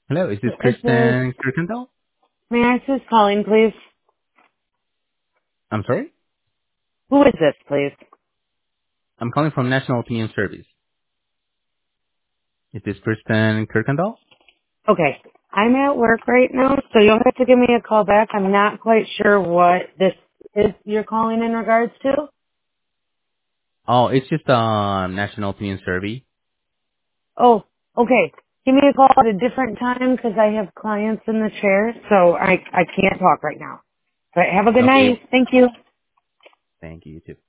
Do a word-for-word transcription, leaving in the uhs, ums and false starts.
Hello, is this Is this, Kristen Kirkendall? may I ask who's calling, please? I'm sorry? Who is this, please? I'm calling from National Opinion Service. Is this Kristen Kirkendall? Okay. I'm at work right now, so you'll have to give me a call back. I'm not quite sure what this is you're calling in regards to. Oh, it's just a National Opinion Survey. Oh, okay. Give me a call at a different time because I have clients in the chair, so I, I can't talk right now. But have a good night. Okay, Thank you. thank you, you too.